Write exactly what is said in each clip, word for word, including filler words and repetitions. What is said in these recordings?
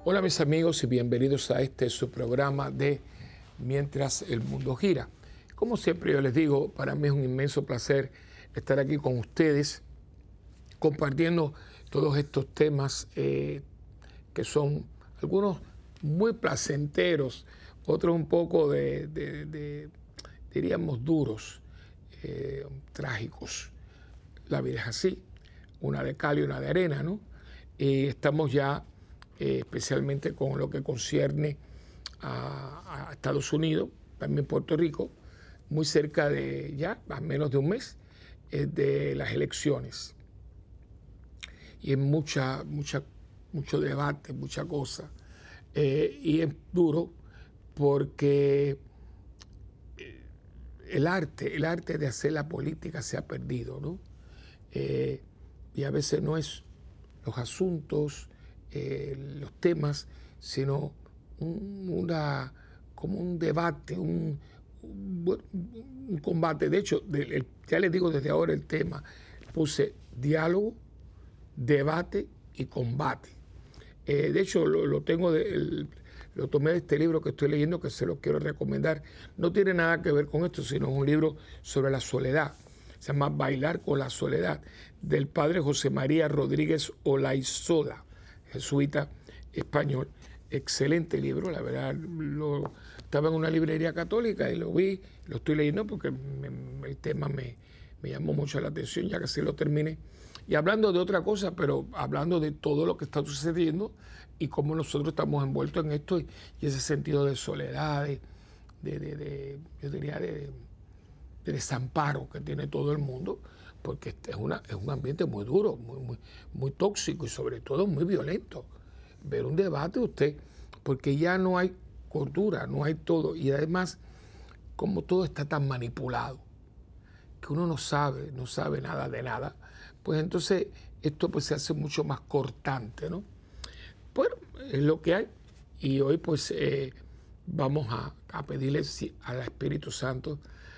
Hola mis amigos y bienvenidos a este su programa de Mientras el Mundo Gira. Como siempre yo les digo, para mí es un inmenso placer estar aquí con ustedes compartiendo todos estos temas eh, que son algunos muy placenteros, otros un poco de, de, de diríamos duros, eh, trágicos. La vida es así, una de cal y una de arena, ¿no? Y estamos ya Eh, especialmente con lo que concierne a, a Estados Unidos, también Puerto Rico, muy cerca de ya, a menos de un mes, eh, de las elecciones. Y es mucha, mucha, mucho debate, mucha cosa. Eh, y es duro porque el arte, el arte de hacer la política se ha perdido, ¿no? Eh, y a veces no es los asuntos, Eh, los temas, sino un, una, como un debate, un, un, un combate. De hecho, de, el, ya les digo desde ahora el tema, puse diálogo, debate y combate. Eh, de hecho, lo, lo tengo de, el, lo tomé de este libro que estoy leyendo, que se lo quiero recomendar. No tiene nada que ver con esto, sino es un libro sobre la soledad. Se llama Bailar con la soledad, del padre José María Rodríguez Olaizola, jesuita español. Excelente libro, la verdad. Lo, estaba en una librería católica y lo vi, lo estoy leyendo porque me, el tema me, me llamó mucho la atención, ya que sí lo terminé. Y hablando de otra cosa, pero hablando de todo lo que está sucediendo y cómo nosotros estamos envueltos en esto y, y ese sentido de soledad, de, de, de, de yo diría, de, de desamparo que tiene todo el mundo, porque es, una, es un ambiente muy duro, muy, muy, muy tóxico y sobre todo muy violento. Ver un debate usted, porque ya no hay cordura, no hay todo, y además, como todo está tan manipulado, que uno no sabe, no sabe nada de nada, pues entonces esto pues se hace mucho más cortante, ¿no? Bueno, es lo que hay, y hoy pues eh, vamos a, a pedirle al Espíritu Santo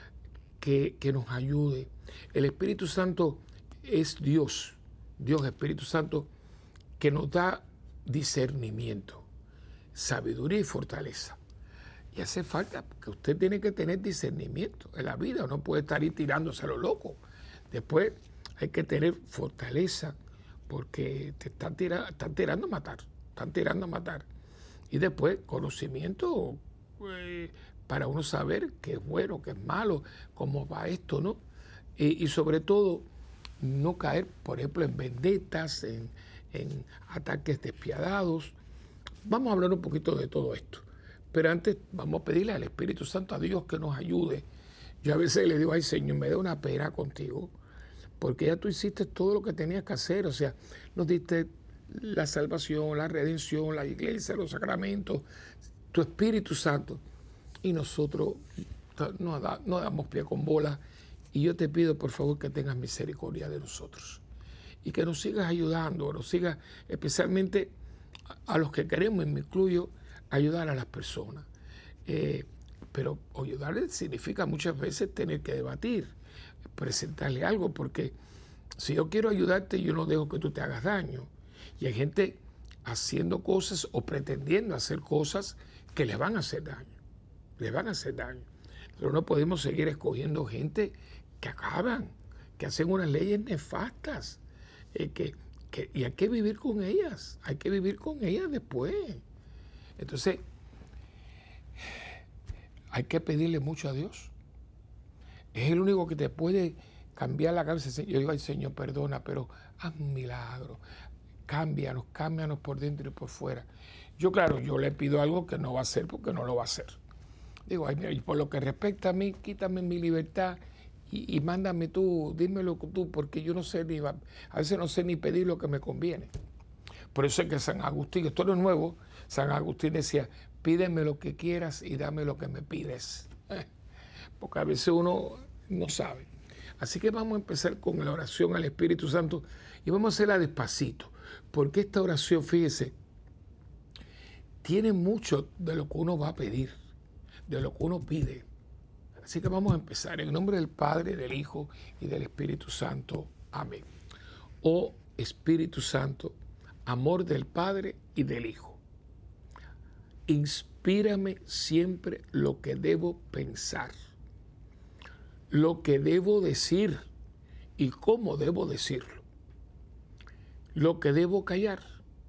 que, que nos ayude. El Espíritu Santo es Dios, Dios Espíritu Santo, que nos da discernimiento, sabiduría y fortaleza. Y hace falta, porque usted tiene que tener discernimiento en la vida, no puede estar ahí tirándose a lo loco. Después hay que tener fortaleza, porque te están, tira, están tirando a matar, están tirando a matar. Y después conocimiento, eh, para uno saber qué es bueno, qué es malo, cómo va esto, ¿no? Y, y sobre todo, no caer, por ejemplo, en vendetas, en, en ataques despiadados. Vamos a hablar un poquito de todo esto. Pero antes vamos a pedirle al Espíritu Santo, a Dios, que nos ayude. Yo a veces le digo, ay Señor, me da una pena contigo, porque ya tú hiciste todo lo que tenías que hacer. O sea, nos diste la salvación, la redención, la iglesia, los sacramentos, tu Espíritu Santo. Y nosotros no, da, no damos pie con bola. Y yo te pido, por favor, que tengas misericordia de nosotros. Y que nos sigas ayudando, nos sigas, especialmente a, a los que queremos, y me incluyo, ayudar a las personas. Eh, pero ayudarles significa muchas veces tener que debatir, presentarle algo, porque si yo quiero ayudarte, yo no dejo que tú te hagas daño. Y hay gente haciendo cosas o pretendiendo hacer cosas que les van a hacer daño. Les van a hacer daño. Pero no podemos seguir escogiendo gente que acaban, que hacen unas leyes nefastas, eh, que, que, y hay que vivir con ellas, hay que vivir con ellas después. Entonces, hay que pedirle mucho a Dios. Es el único que te puede cambiar la cabeza. Yo digo, ay Señor, perdona, pero haz un milagro. Cámbianos, cámbianos por dentro y por fuera. Yo, claro, yo le pido algo que no va a hacer porque no lo va a hacer. Digo, ay, mira, y por lo que respecta a mí, quítame mi libertad y, y mándame tú, dímelo tú, porque yo no sé ni, a veces no sé ni pedir lo que me conviene. Por eso es que San Agustín, esto no es nuevo, San Agustín decía, pídeme lo que quieras y dame lo que me pides. Eh, porque a veces uno no sabe. Así que vamos a empezar con la oración al Espíritu Santo y vamos a hacerla despacito, porque esta oración, fíjese, tiene mucho de lo que uno va a pedir, de lo que uno pide. Así que vamos a empezar en nombre del Padre, del Hijo y del Espíritu Santo. Amén. Oh Espíritu Santo, amor del Padre y del Hijo, inspírame siempre lo que debo pensar, lo que debo decir y cómo debo decirlo, lo que debo callar,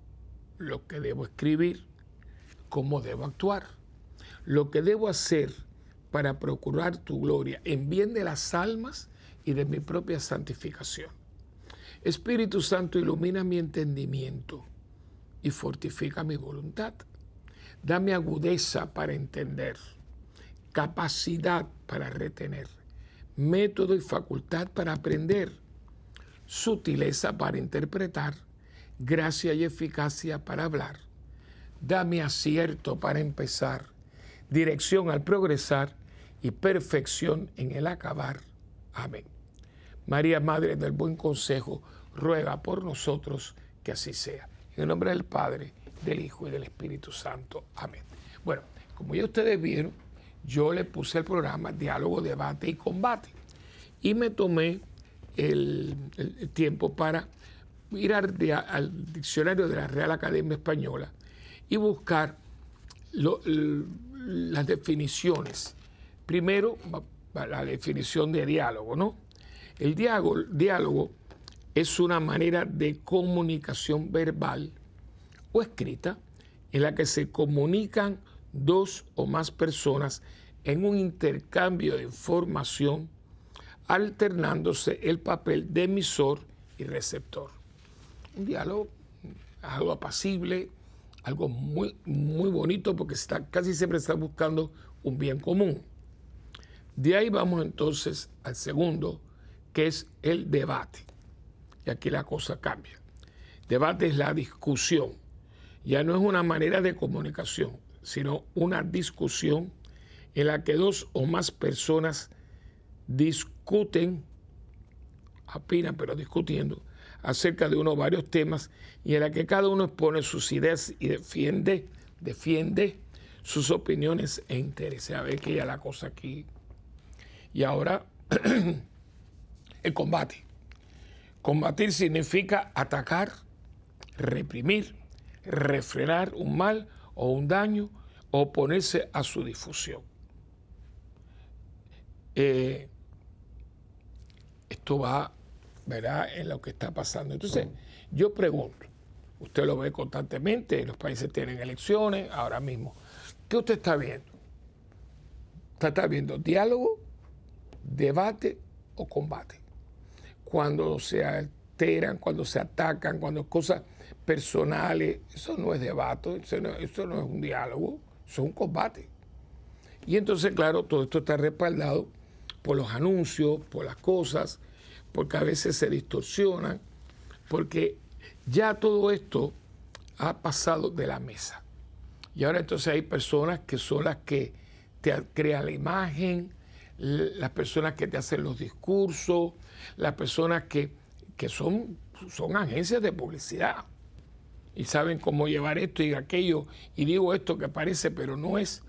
lo que debo escribir, cómo debo actuar, lo que debo hacer para procurar tu gloria en bien de las almas y de mi propia santificación. Espíritu Santo, ilumina mi entendimiento y fortifica mi voluntad. Dame agudeza para entender, capacidad para retener, método y facultad para aprender, sutileza para interpretar, gracia y eficacia para hablar. Dame acierto para empezar, dirección al progresar y perfección en el acabar. Amén. María, Madre del Buen Consejo, ruega por nosotros que así sea. En el nombre del Padre, del Hijo y del Espíritu Santo. Amén. Bueno, como ya ustedes vieron, yo le puse el programa Diálogo, Debate y Combate. Y me tomé el, el tiempo para ir al, al diccionario de la Real Academia Española y buscar lo, las definiciones. Primero, la definición de diálogo, ¿no? El diálogo, diálogo es una manera de comunicación verbal o escrita en la que se comunican dos o más personas en un intercambio de información, alternándose el papel de emisor y receptor. Un diálogo, algo apacible, algo muy, muy bonito porque está, casi siempre está buscando un bien común. De ahí vamos entonces al segundo, que es el debate. Y aquí la cosa cambia. Debate es la discusión. Ya no es una manera de comunicación, sino una discusión en la que dos o más personas discuten, opinan, pero discutiendo, acerca de uno o varios temas, y en la que cada uno expone sus ideas y defiende, defiende sus opiniones e intereses. A ver que ya la cosa aquí. Y ahora, el combate. Combatir significa atacar, reprimir, refrenar un mal o un daño o oponerse a su difusión. Eh, esto va, ¿verdad?, en lo que está pasando. Entonces, yo pregunto, usted lo ve constantemente, los países tienen elecciones ahora mismo. ¿Qué usted está viendo? ¿Usted está viendo diálogo, debate o combate? Cuando se alteran, cuando se atacan, cuando cosas personales, eso no es debate, eso no, eso no es un diálogo, eso es un combate. Y entonces, claro, todo esto está respaldado por los anuncios, por las cosas, porque a veces se distorsionan, porque ya todo esto ha pasado de la mesa. Y ahora entonces hay personas que son las que te crean la imagen, las personas que te hacen los discursos, las personas que, que son, son agencias de publicidad y saben cómo llevar esto y aquello, y digo esto que parece, pero no es.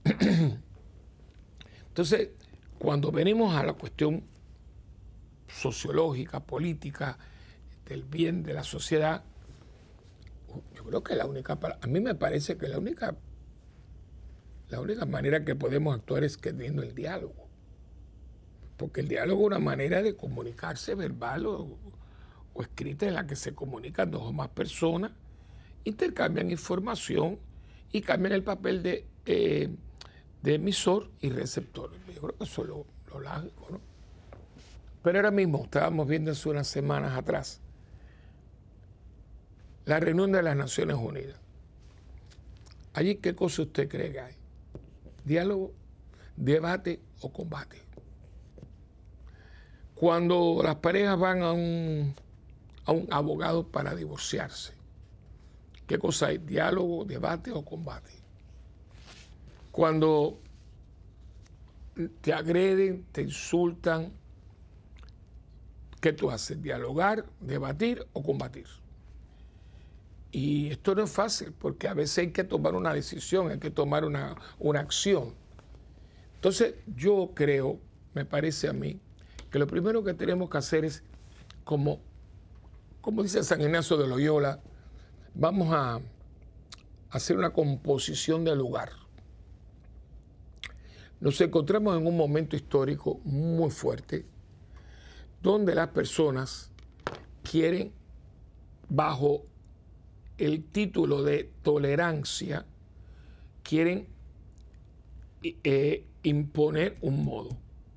Entonces, cuando venimos a la cuestión sociológica, política, del bien de la sociedad, yo creo que la única, a mí me parece que la única, la única manera que podemos actuar es teniendo el diálogo. Porque el diálogo es una manera de comunicarse verbal o, o escrita en la que se comunican dos o más personas, intercambian información y cambian el papel de, eh, de emisor y receptor. Yo creo que eso es lo, lo lógico, ¿no? Pero ahora mismo, estábamos viendo hace unas semanas atrás, la reunión de las Naciones Unidas. Allí, ¿qué cosa usted cree que hay? ¿Diálogo, debate o combate? Cuando las parejas van a un, a un abogado para divorciarse, ¿qué cosa hay? ¿Diálogo, debate o combate? Cuando te agreden, te insultan, ¿qué tú haces? ¿Dialogar, debatir o combatir? Y esto no es fácil porque a veces hay que tomar una decisión, hay que tomar una, una acción. Entonces yo creo, me parece a mí, que lo primero que tenemos que hacer es, como, como dice San Ignacio de Loyola, vamos a, hacer una composición del lugar. Nos encontramos en un momento histórico muy fuerte, donde las personas quieren, bajo el título de tolerancia, quieren eh, imponer un modo.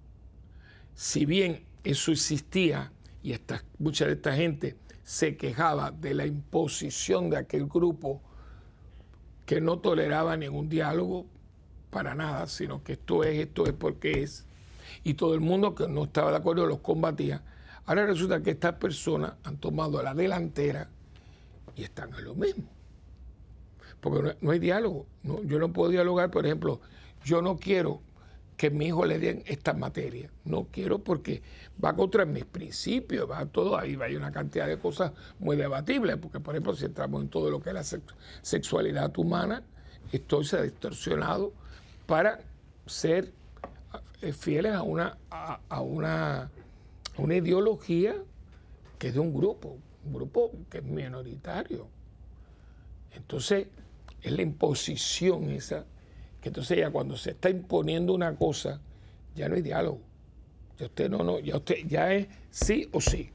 Si bien eso existía y esta, mucha de esta gente se quejaba de la imposición de aquel grupo que no toleraba ningún diálogo para nada, sino que esto es, esto es porque es, y todo el mundo que no estaba de acuerdo los combatía. Ahora resulta que estas personas han tomado la delantera y están a lo mismo. Porque no, no hay diálogo. ¿no? Yo no puedo dialogar, por ejemplo, yo no quiero que a mi hijo le den esta materia. No quiero porque va contra mis principios, va todo ahí, va hay una cantidad de cosas muy debatibles, porque por ejemplo si entramos en todo lo que es la sex sexualidad humana, esto se ha distorsionado para ser fieles a una, a, a una, a una ideología que es de un grupo, un grupo que es minoritario. Entonces, es la imposición esa, que entonces ya cuando se está imponiendo una cosa, ya no hay diálogo. Ya usted no, no, ya usted ya es sí o sí.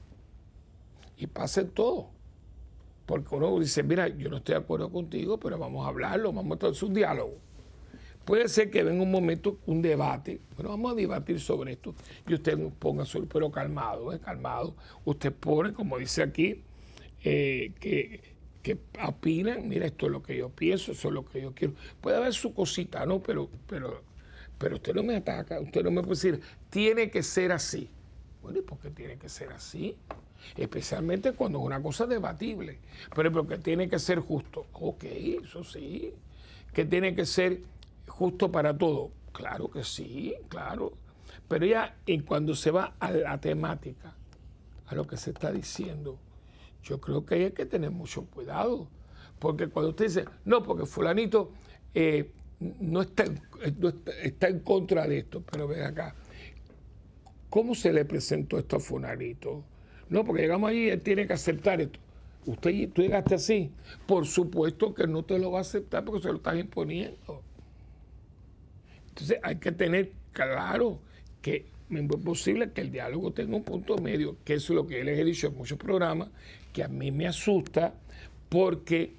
Y pasa en todo. Porque uno dice, mira, yo no estoy de acuerdo contigo, pero vamos a hablarlo, vamos a hacer un diálogo. Puede ser que venga un momento, un debate, bueno, vamos a debatir sobre esto, y usted ponga su, pero calmado, ¿eh? calmado. Usted pone, como dice aquí, eh, que, que opinan, mira, esto es lo que yo pienso, eso es lo que yo quiero. Puede haber su cosita, ¿no? Pero, pero, pero usted no me ataca, usted no me puede decir, tiene que ser así. Bueno, ¿y por qué tiene que ser así? Especialmente cuando es una cosa debatible. Por ejemplo, que tiene que ser justo. Ok, eso sí. Que tiene que ser justo para todo. Claro que sí, claro. Pero ya en cuando se va a la temática, a lo que se está diciendo, yo creo que hay que tener mucho cuidado. Porque cuando usted dice, no, porque fulanito eh, no, está, no está, está en contra de esto, pero ven acá, ¿cómo se le presentó esto a fulanito? No, porque llegamos allí y él tiene que aceptar esto. Usted, tú llegaste así. Por supuesto que no te lo va a aceptar porque se lo estás imponiendo. Entonces hay que tener claro que es posible que el diálogo tenga un punto medio, que eso es lo que yo les he dicho en muchos programas, que a mí me asusta porque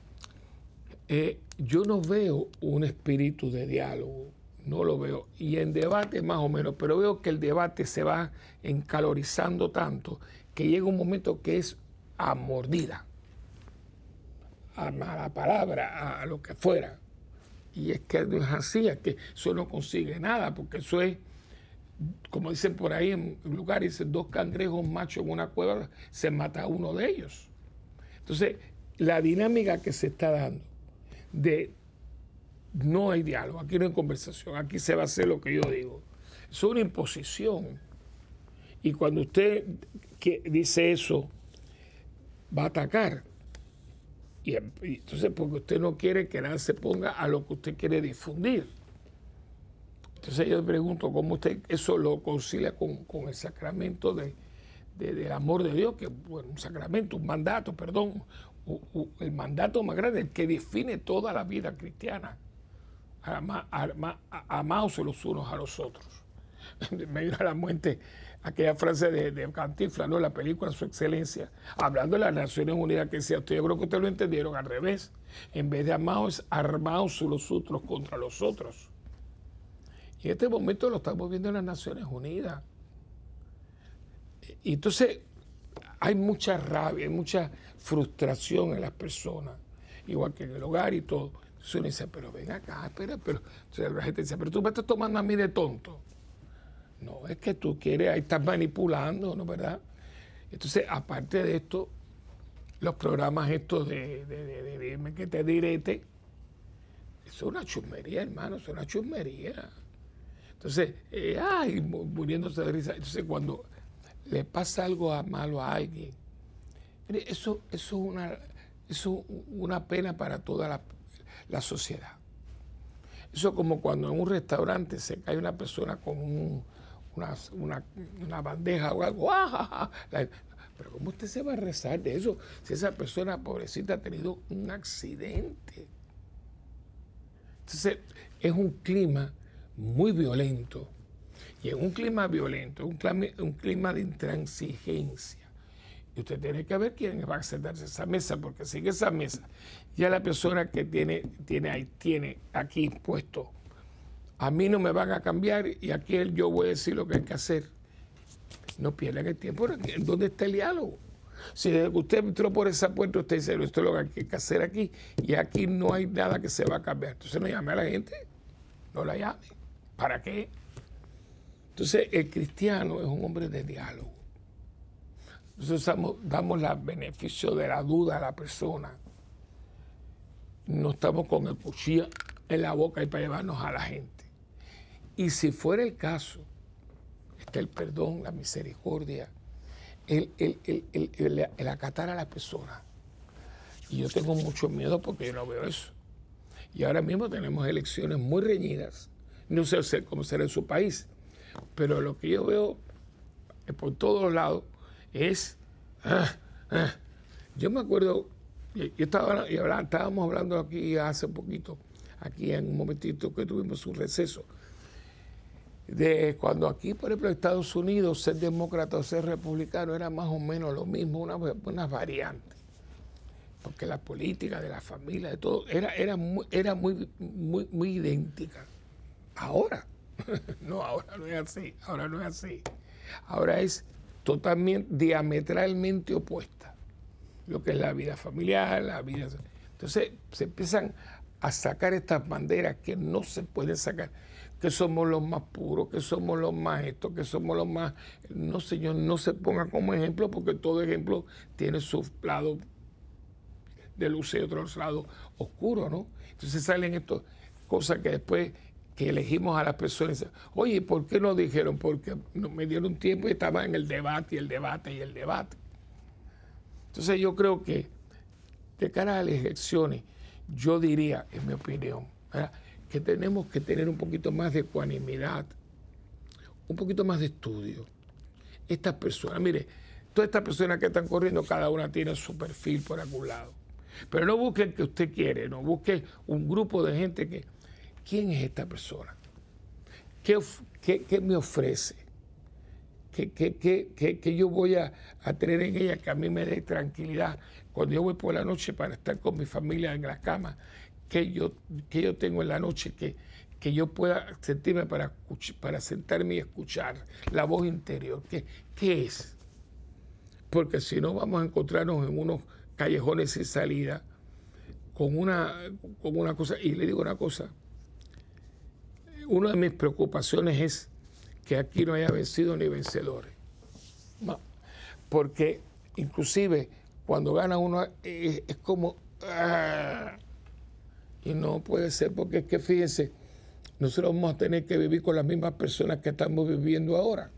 eh, yo no veo un espíritu de diálogo, no lo veo. Y en debate más o menos, pero veo que el debate se va encalorizando tanto que llega un momento que es a mordida, a mala palabra, a lo que fuera. Y es que no es así, es que eso no consigue nada, porque eso es, como dicen por ahí en lugares, dicen dos cangrejos machos en una cueva, se mata uno de ellos. Entonces, la dinámica que se está dando de no hay diálogo, aquí no hay conversación, aquí se va a hacer lo que yo digo. Es una imposición. Y cuando usted que dice eso, va a atacar. Y, y entonces, porque usted no quiere que nada se ponga a lo que usted quiere difundir. Entonces yo le pregunto cómo usted eso lo concilia con, con el sacramento de, de, del amor de Dios, que es bueno, un sacramento, un mandato, perdón, u, u, el mandato más grande, el que define toda la vida cristiana. Amaos los unos a los otros. Me vino a la mente aquella frase de, de Cantinflas, ¿no? La película Su Excelencia, hablando de las Naciones Unidas, que decía, usted, yo creo que ustedes lo entendieron al revés. En vez de amaos, armaos los otros contra los otros. Y en este momento lo estamos viendo en las Naciones Unidas. Y entonces hay mucha rabia, hay mucha frustración en las personas, igual que en el hogar y todo. Entonces uno dice, pero ven acá, espera, pero entonces la gente dice, pero tú me estás tomando a mí de tonto. No, es que tú quieres, ahí estás manipulando, ¿no? ¿Verdad? Entonces, aparte de esto, los programas estos de, de, de, de, de dime que te direte, eso es una chusmería, hermano, eso es una chusmería. Entonces, eh, ay, muriéndose de risa. Entonces, cuando le pasa algo a, malo a alguien, mire, eso, eso, es una, eso es una pena para toda la, la sociedad. Eso es como cuando en un restaurante se cae una persona con un, una, una, una bandeja o algo. ¡Ah, ja, ja! Pero ¿cómo usted se va a rezar de eso si esa persona pobrecita ha tenido un accidente? Entonces, es un clima muy violento. Y en un clima violento, un clima, un clima de intransigencia. Y usted tiene que ver quién va a sentarse a esa mesa, porque si en esa mesa ya la persona que tiene, tiene, ahí, tiene aquí puesto, a mí no me van a cambiar y aquí yo voy a decir lo que hay que hacer. No pierdan el tiempo. ¿Dónde está el diálogo? Si desde que usted entró por esa puerta, usted dice, esto es lo que hay que hacer aquí y aquí no hay nada que se va a cambiar. Entonces no llame a la gente, no la llame. ¿Para qué? Entonces el cristiano es un hombre de diálogo. Nosotros damos, damos el beneficio de la duda a la persona. No estamos con el cuchillo en la boca y para llevarnos a la gente. Y si fuera el caso, está el perdón, la misericordia, el, el, el, el, el, el acatar a la persona. Y yo tengo mucho miedo porque yo no veo eso. Y ahora mismo tenemos elecciones muy reñidas. No sé cómo será en su país, pero lo que yo veo por todos lados es... Ah, ah. Yo me acuerdo, yo estaba, yo hablaba, estábamos hablando aquí hace poquito, aquí en un momentito que tuvimos un receso, de cuando aquí, por ejemplo, en Estados Unidos, ser demócrata o ser republicano era más o menos lo mismo, una, una variante. Porque la política de la familia, de todo, era, era, muy, era muy, muy, muy idéntica. Ahora, no, ahora no es así, ahora no es así. Ahora es totalmente, diametralmente opuesta. Lo que es la vida familiar, la vida... Entonces se empiezan a sacar estas banderas que no se pueden sacar, que somos los más puros, que somos los más estos, que somos los más... No, señor, no se ponga como ejemplo porque todo ejemplo tiene su lado de luz y otro lado oscuro, ¿no? Entonces salen estas cosas que después que elegimos a las personas, oye, ¿por qué no dijeron? Porque me dieron tiempo y estaba en el debate y el debate y el debate. Entonces yo creo que de cara a las elecciones, yo diría, en mi opinión, ¿verdad?, que tenemos que tener un poquito más de ecuanimidad, un poquito más de estudio. Estas personas, mire, todas estas personas que están corriendo, cada una tiene su perfil por algún lado. Pero no busque el que usted quiere, no busque un grupo de gente que... ¿Quién es esta persona? ¿Qué, qué, qué me ofrece? ¿Qué, qué, qué, qué, qué yo voy a, a tener en ella que a mí me dé tranquilidad cuando yo voy por la noche para estar con mi familia en la cama? ¿Qué yo, qué yo tengo en la noche que, que yo pueda sentirme para, para sentarme y escuchar la voz interior? ¿Qué, qué es? Porque si no vamos a encontrarnos en unos callejones sin salida con una, con una cosa. Y le digo una cosa, una de mis preocupaciones es que aquí no haya vencido ni vencedores. No, porque inclusive cuando gana uno es, es como... ¡ah! Y no puede ser porque es que fíjense, nosotros vamos a tener que vivir con las mismas personas que estamos viviendo ahora.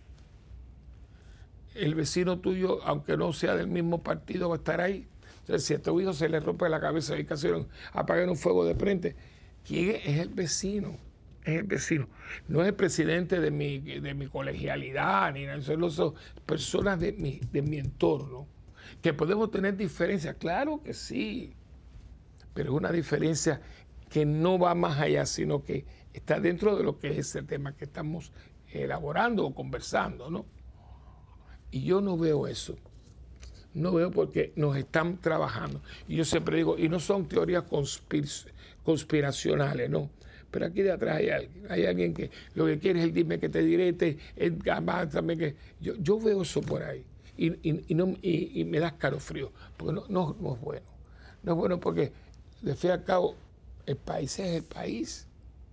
El vecino tuyo, aunque no sea del mismo partido, va a estar ahí. Entonces, si a tu hijo se le rompe la cabeza y casi apagan un fuego de frente, ¿quién es? Es el vecino. Es el vecino. No es el presidente de mi, de mi colegialidad, ni nada. Son, son personas de mi, de mi entorno. Que podemos tener diferencias, claro que sí. Pero es una diferencia que no va más allá, sino que está dentro de lo que es ese tema que estamos elaborando o conversando, ¿no? Y yo no veo eso. No veo porque nos están trabajando. Y yo siempre digo, y no son teorías conspir- conspiracionales, no. Pero aquí de atrás hay alguien, hay alguien que lo que quiere es el dime que te diré, te, el, también que yo, yo veo eso por ahí. Y, y, y, no, y, y me da escalofrío, porque no, no, no es bueno. No es bueno porque, de fin y al cabo, el país es el país.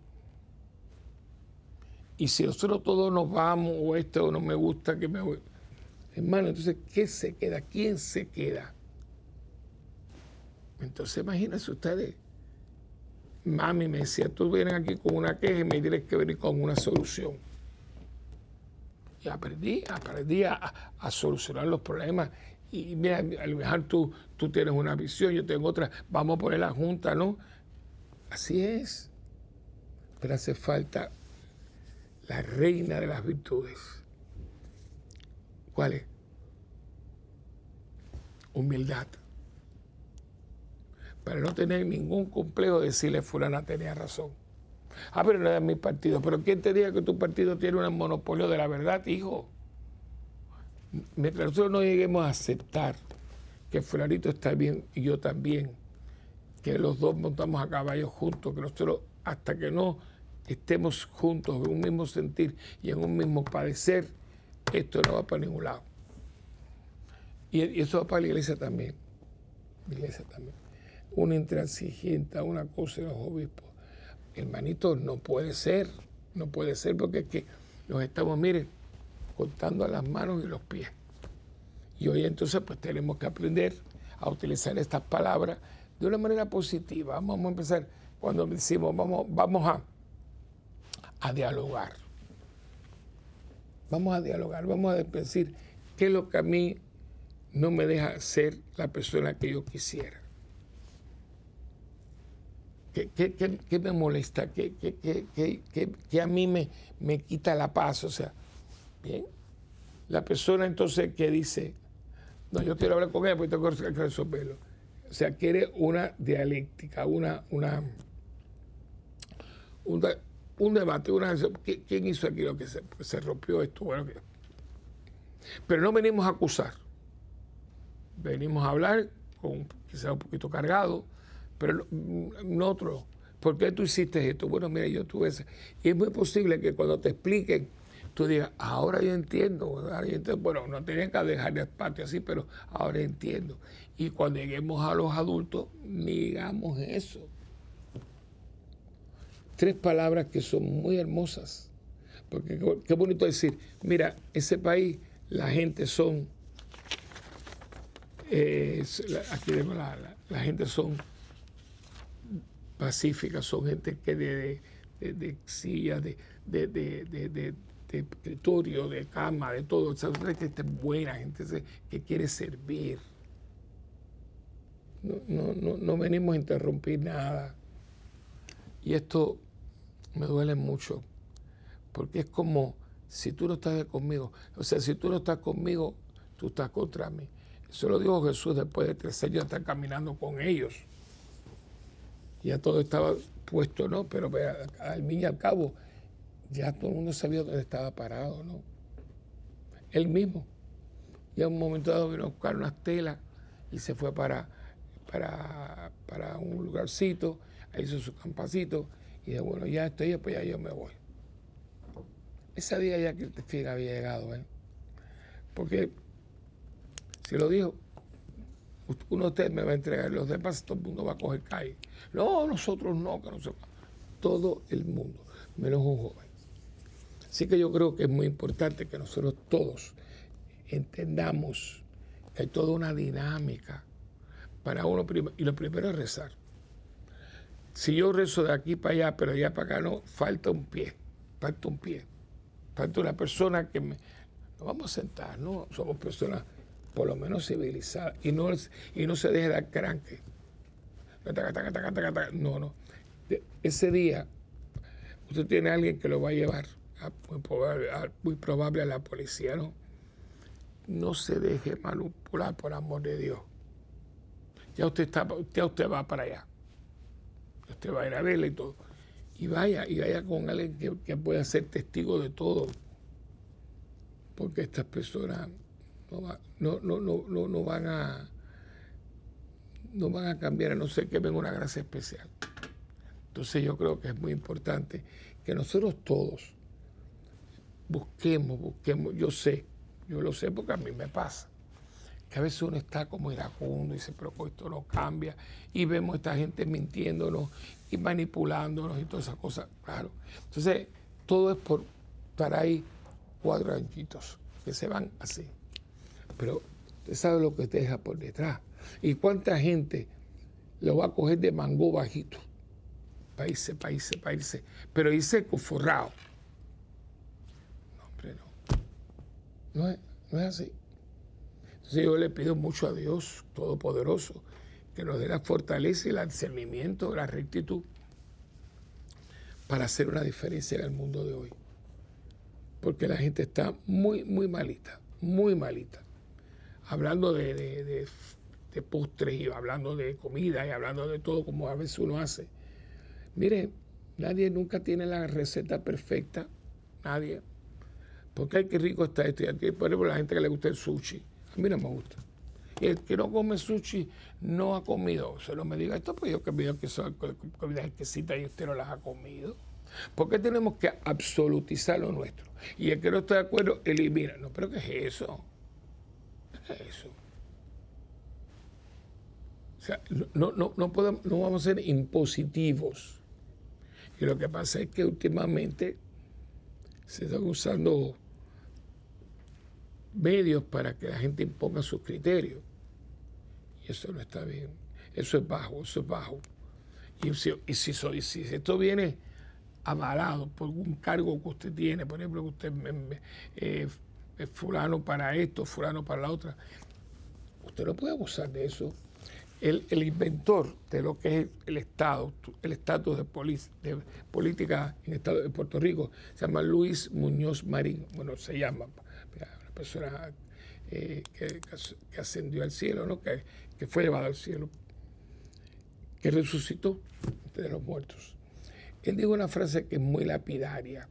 Y si nosotros todos nos vamos, o esto no me gusta, que me voy. Hermano, entonces, ¿qué se queda? ¿Quién se queda? Entonces, imagínense ustedes. Mami me decía, tú vienes aquí con una queja y me tienes que venir con una solución. Y aprendí, aprendí a, a solucionar los problemas. Y mira, a lo mejor tú, tú tienes una visión, yo tengo otra, vamos a poner la junta, ¿no? Así es. Pero hace falta la reina de las virtudes. ¿Cuál es? humildad, para no tener ningún complejo de decirle fulana tenía razón. Ah, pero no es mi partido. Pero ¿quién te diga que tu partido tiene un monopolio de la verdad, hijo? Mientras nosotros no lleguemos a aceptar que fulanito está bien y yo también, que los dos montamos a caballo juntos, que nosotros hasta que no estemos juntos en un mismo sentir y en un mismo padecer, esto no va para ningún lado. Y eso va para la iglesia también. La iglesia también. Una intransigente, una cosa de los obispos. Hermanito, no puede ser, no puede ser porque es que nos estamos, miren, contando a las manos y los pies. Y hoy entonces pues tenemos que aprender a utilizar estas palabras de una manera positiva. Vamos a empezar cuando decimos vamos, vamos a, a dialogar. Vamos a dialogar, vamos a decir qué es lo que a mí no me deja ser la persona que yo quisiera. ¿Qué, qué, qué, qué me molesta? ¿Qué, qué, qué, qué, qué, qué a mí me, me quita la paz? O sea, bien, la persona entonces que dice, no, yo quiero hablar con ella porque tengo que resolverlo. O sea, quiere una dialéctica, una, una, una un debate, una, ¿quién hizo aquí lo que se, se rompió esto? Bueno, pero no venimos a acusar, venimos a hablar con quizás un poquito cargado, pero nosotros, ¿por qué tú hiciste esto? Bueno, mira, yo tuve ese. Y es muy posible que cuando te expliquen, tú digas, ahora yo entiendo, ahora yo entiendo. Bueno, no tenía que dejar el patio así, pero ahora entiendo. Y cuando lleguemos a los adultos, digamos eso. Tres palabras que son muy hermosas. Porque qué bonito decir, mira, ese país, la gente son, eh, aquí tengo la, la, la gente son pacíficas, son gente que de, de, de silla, de, de, de, de, de, de escritorio, de cama, de todo. O sea, gente buena, gente que quiere servir. No, no, no, no venimos a interrumpir nada. Y esto me duele mucho, porque es como si tú no estás conmigo. O sea, si tú no estás conmigo, tú estás contra mí. Eso lo dijo Jesús después de tres años de estar caminando con ellos. Ya todo estaba puesto, ¿no? Pero al fin y al cabo, ya todo el mundo sabía dónde estaba parado, ¿no? Él mismo. Y a un momento dado vino a buscar unas telas y se fue para, para, para un lugarcito, ahí hizo su campacito y dijo, bueno, ya estoy, pues ya yo me voy. Ese día ya que Figa había llegado, ¿eh? Porque si lo dijo, uno de ustedes me va a entregar, los demás todo el mundo va a coger calle. No, nosotros no, que no se va. Todo el mundo, menos un joven. Así que yo creo que es muy importante que nosotros todos entendamos que hay toda una dinámica para uno, y lo primero es rezar. Si yo rezo de aquí para allá, pero de allá para acá no, falta un pie, falta un pie, falta una persona que me... Nos vamos a sentar, ¿no? Somos personas por lo menos civilizadas y no, y no se deje dar cranque. No, no. Ese día usted tiene a alguien que lo va a llevar, a, muy, probable, a, muy probable a la policía, ¿no? No se deje manipular, por amor de Dios. Ya usted, está, ya usted va para allá. Usted va a ir a verla y todo. Y vaya, y vaya con alguien que, que pueda ser testigo de todo. Porque estas personas no, va, no, no, no, no, no van a no van a cambiar, a no ser que venga una gracia especial. Entonces yo creo que es muy importante que nosotros todos busquemos, busquemos, yo sé, yo lo sé porque a mí me pasa, que a veces uno está como iracundo y dice, pero esto no cambia, y vemos a esta gente mintiéndonos y manipulándonos y todas esas cosas, claro. Entonces, todo es por estar ahí cuatro añitos que se van así. Pero usted sabe lo que te deja por detrás. ¿Y cuánta gente lo va a coger de mango bajito? Para irse, para irse, para irse. Pero irse forrado. No, hombre, no. No es, no es así. Entonces yo le pido mucho a Dios Todopoderoso que nos dé la fortaleza y el discernimiento, la rectitud para hacer una diferencia en el mundo de hoy. Porque la gente está muy, muy malita, muy malita. Hablando de, de, de de postres y hablando de comida y hablando de todo como a veces uno hace. Mire, nadie nunca tiene la receta perfecta, nadie. Porque ay, qué rico está esto. Y aquí, por ejemplo, la gente que le gusta el sushi, a mí no me gusta. Y el que no come sushi no ha comido. Se no me diga esto, pues yo que veo que son comidas exquisitas y usted no las ha comido. ¿Por qué tenemos que absolutizar lo nuestro? Y el que no está de acuerdo, elimina. No, pero ¿qué es eso? ¿Qué es eso? O sea, no, no, no, podemos, no vamos a ser impositivos. Y lo que pasa es que últimamente se están usando medios para que la gente imponga sus criterios. Y eso no está bien. Eso es bajo, eso es bajo. Y si, y si, y si esto viene avalado por un cargo que usted tiene, por ejemplo, que usted eh, es fulano para esto, fulano para la otra, usted no puede abusar de eso. El, el inventor de lo que es el Estado, el estatus de, de política en el Estado de Puerto Rico, se llama Luis Muñoz Marín. Bueno, se llama, una persona eh, que, que ascendió al cielo, ¿no? que, que fue llevado al cielo, que resucitó de los muertos. Él dijo una frase que es muy lapidaria.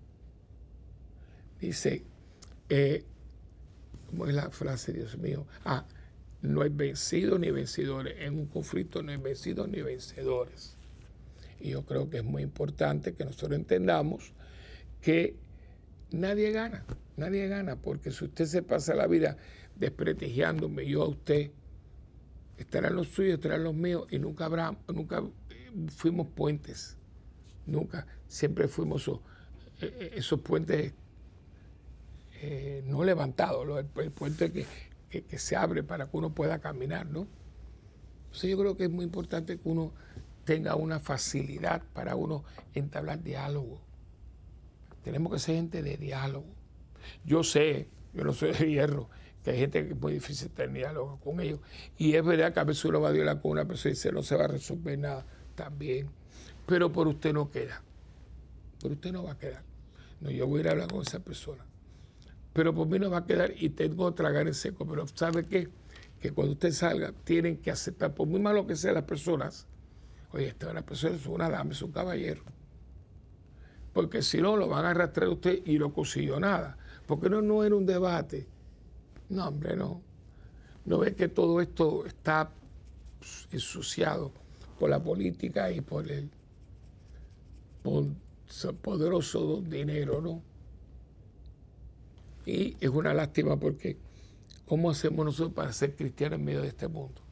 Dice, eh, ¿cómo es la frase, Dios mío? Ah, no hay vencidos ni vencedores. En un conflicto no hay vencidos ni vencedores. Y yo creo que es muy importante que nosotros entendamos que nadie gana, nadie gana, porque si usted se pasa la vida desprestigiándome, yo a usted, estarán los suyos, estarán los míos, y nunca habrá, nunca fuimos puentes, nunca, siempre fuimos esos, esos puentes eh, no levantados, el, el puente que Que, que se abre para que uno pueda caminar, ¿no? Entonces yo creo que es muy importante que uno tenga una facilidad para uno entablar diálogo. Tenemos que ser gente de diálogo. Yo sé, yo no soy de hierro, que hay gente que es muy difícil tener diálogo con ellos. Y es verdad que a veces uno va a dialogar con una persona y dice no se va a resolver nada, también. Pero por usted no queda. Por usted no va a quedar. No, yo voy a ir a hablar con esa persona. Pero por mí no va a quedar y tengo que tragar en seco. Pero ¿sabe qué? Que cuando usted salga, tienen que aceptar, por muy malo que sean las personas, oye, esta es una persona, es una dama, es un caballero. Porque si no, lo van a arrastrar a usted y no consiguió nada. Porque no, no era un debate. No, hombre, no. No ve que todo esto está ensuciado por la política y por el por poderoso dinero, ¿no? Y es una lástima porque ¿cómo hacemos nosotros para ser cristianos en medio de este mundo?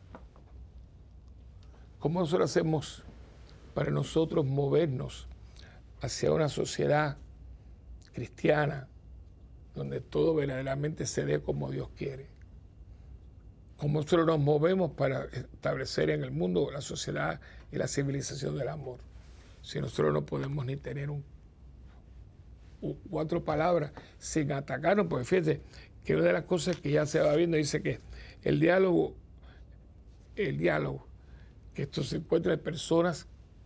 ¿Cómo nosotros hacemos para nosotros movernos hacia una sociedad cristiana donde todo verdaderamente se dé como Dios quiere? ¿Cómo nosotros nos movemos para establecer en el mundo la sociedad y la civilización del amor? Si nosotros no podemos ni tener un cuatro palabras sin atacarnos, porque fíjate que una de las cosas que ya se va viendo dice que el diálogo, el diálogo, que esto se encuentra en personas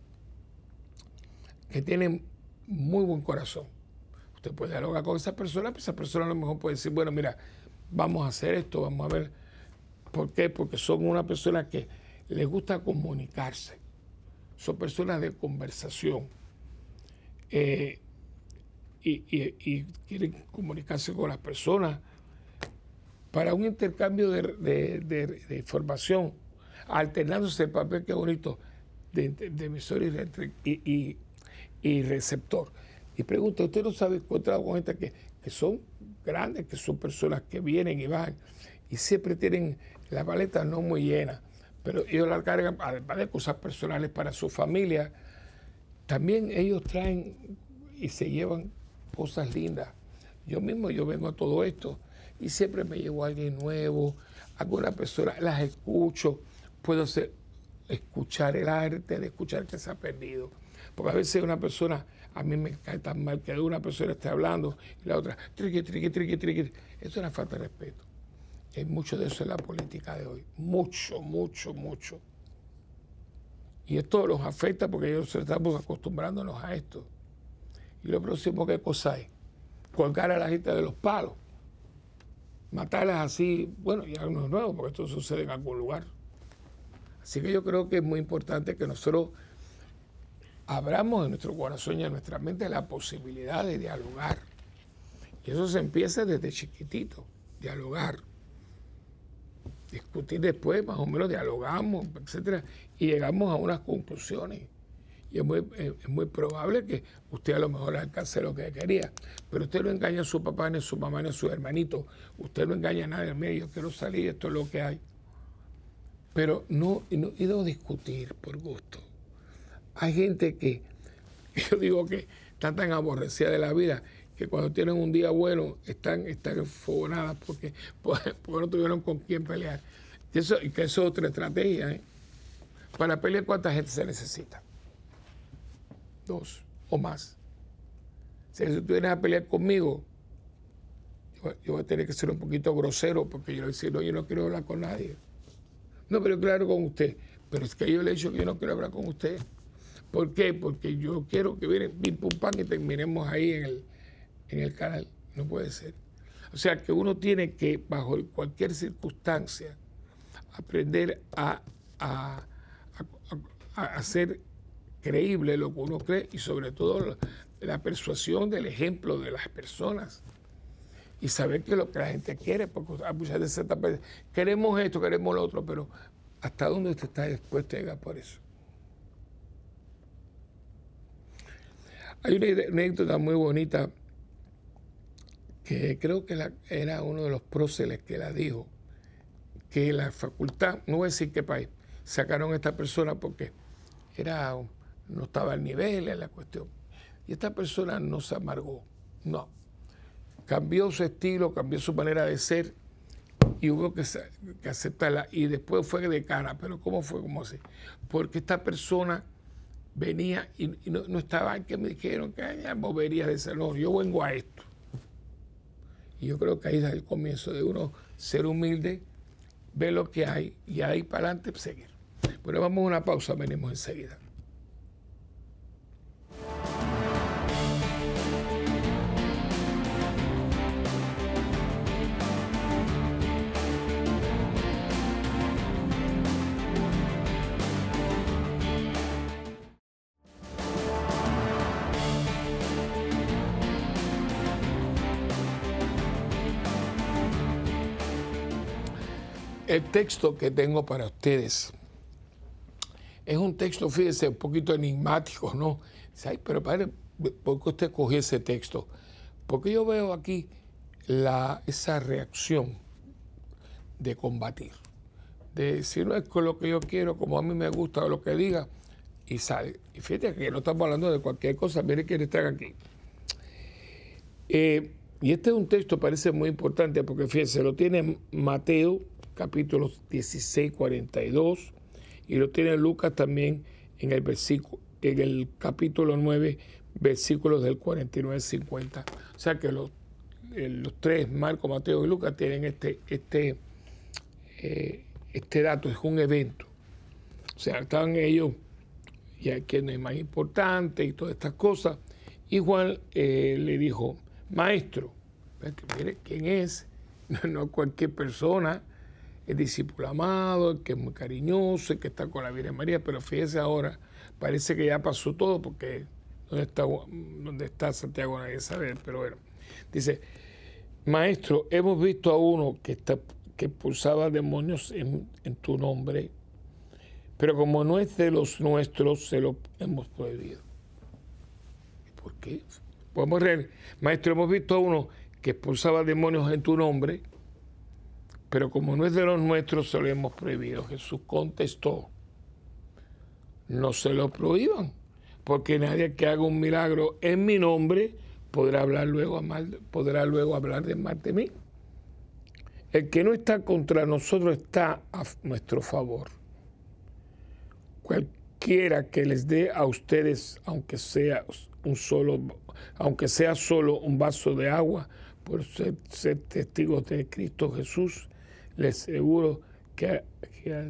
que tienen muy buen corazón. Usted puede dialogar con esa persona, pero esa persona a lo mejor puede decir, bueno, mira, vamos a hacer esto, vamos a ver. ¿Por qué? Porque son una persona que les gusta comunicarse. Son personas de conversación. Eh, Y, y, y quieren comunicarse con las personas para un intercambio de, de, de, de información, alternándose el papel, que bonito, de, de, de emisor y, y, y receptor. Y pregunta, ¿usted no sabe encontrar con gente que, que son grandes, que son personas que vienen y van y siempre tienen la maleta no muy llena, pero ellos la cargan, además de cosas personales para su familia, también ellos traen y se llevan cosas lindas. Yo mismo, yo vengo a todo esto y siempre me llevo a alguien nuevo, alguna persona, las escucho, puedo hacer, escuchar el arte de escuchar que se ha perdido. Porque a veces una persona, a mí me cae tan mal que una persona esté hablando y la otra, triqui, triqui, triqui, triqui. Eso es una falta de respeto. Y hay mucho de eso en la política de hoy. Mucho, mucho, mucho. Y esto los afecta porque ellos estamos acostumbrándonos a esto. Y lo próximo, ¿qué cosa es? Colgar a la gente de los palos. Matarlas así, bueno, ya no es nuevo, porque esto sucede en algún lugar. Así que yo creo que es muy importante que nosotros abramos en nuestro corazón y en nuestra mente la posibilidad de dialogar. Y eso se empieza desde chiquitito, dialogar. Discutir después, más o menos dialogamos, etcétera, y llegamos a unas conclusiones. Y es muy, es muy probable que usted a lo mejor alcance lo que quería, pero usted no engaña a su papá, ni a su mamá, ni a su hermanito. Usted no engaña a nadie. Mire, yo quiero salir, esto es lo que hay. Pero no, y no, y no discutir por gusto. Hay gente que, yo digo que está tan aborrecida de la vida que cuando tienen un día bueno están, están enfogonadas porque, porque no tuvieron con quién pelear. Y eso, y que eso es otra estrategia, ¿eh? Para pelear, ¿cuánta gente se necesita? Dos o más. Si tú vienes a pelear conmigo, yo, yo voy a tener que ser un poquito grosero porque yo le voy a decir, no, yo no quiero hablar con nadie. No, pero claro con usted. Pero es que yo le he dicho que yo no quiero hablar con usted. ¿Por qué? Porque yo quiero que vienen pim pum pam y terminemos ahí en el, en el canal. No puede ser. O sea que uno tiene que, bajo cualquier circunstancia, aprender a, a, a, a hacer creíble lo que uno cree y sobre todo la, la persuasión del ejemplo de las personas. Y saber que es lo que la gente quiere, porque muchas veces está pensando, queremos esto, queremos lo otro, pero ¿hasta dónde usted está dispuesto a llegar por eso? Hay una anécdota muy bonita que creo que la, era uno de los próceres que la dijo, que la facultad, no voy a decir qué país, sacaron a esta persona porque era, no estaba al nivel en la cuestión. Y esta persona no se amargó, no. Cambió su estilo, cambió su manera de ser y hubo que, que aceptarla. Y después fue de cara, pero ¿cómo fue? ¿Cómo así? Porque esta persona venía y, y no, no estaba, que me dijeron que hay boberías de ser, no, yo vengo a esto. Y yo creo que ahí es el comienzo de uno ser humilde, ver lo que hay y ahí para adelante seguir. Bueno, vamos a una pausa, venimos enseguida. El texto que tengo para ustedes es un texto, fíjense, un poquito enigmático, ¿no? Ay, pero padre, ¿por qué usted cogió ese texto? Porque yo veo aquí la, esa reacción de combatir, de si no es con lo que yo quiero, como a mí me gusta o lo que diga, y sale. Y fíjate que no estamos hablando de cualquier cosa, miren quién está aquí. Eh, y este es un texto, parece muy importante, porque fíjense, lo tiene Mateo, capítulos dieciséis, cuarenta y dos, y lo tiene Lucas también en el versículo, en el capítulo nueve, versículos del cuarenta y nueve al cincuenta. O sea que los, los tres, Marco, Mateo y Lucas, tienen este, este, eh, este dato, es un evento. O sea, estaban ellos, y a quien es más importante y todas estas cosas, y Juan eh, le dijo, maestro, mire quién es, no cualquier persona, el discípulo amado, el que es muy cariñoso, el que está con la Virgen María, pero fíjese ahora, parece que ya pasó todo, porque ¿dónde está, dónde está Santiago? Nadie sabe, pero bueno. Dice, maestro, hemos visto a uno que, está, que expulsaba demonios en, en tu nombre, pero como no es de los nuestros, se lo hemos prohibido. ¿Por qué? Podemos reír. Maestro, hemos visto a uno que expulsaba demonios en tu nombre, pero como no es de los nuestros, se lo hemos prohibido. Jesús contestó, no se lo prohíban, porque nadie que haga un milagro en mi nombre podrá hablar luego, mal, podrá luego hablar de mal de mí. El que no está contra nosotros está a nuestro favor. Cualquiera que les dé a ustedes, aunque sea un solo, aunque sea solo un vaso de agua, por ser, ser testigos de Cristo Jesús, les aseguro que, que